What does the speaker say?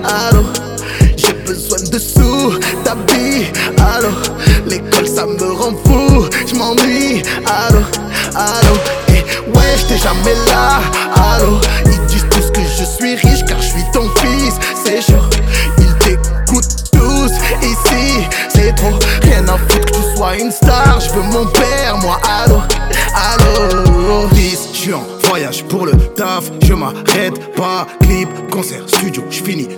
allô, j'ai besoin de sous, t'habilles, allô, l'école ça me rend fou, je m'ennuie, allô, et ouais j'étais jamais là, allô, ils disent tous que je suis riche car je suis ton fils, c'est chaud, ils t'écoutent tous, ici c'est trop, rien à foutre que tu sois une star, je veux mon père, moi, allô, fils, je suis en voyage pour le taf, je m'arrête pas, clip, concert, studio, je finis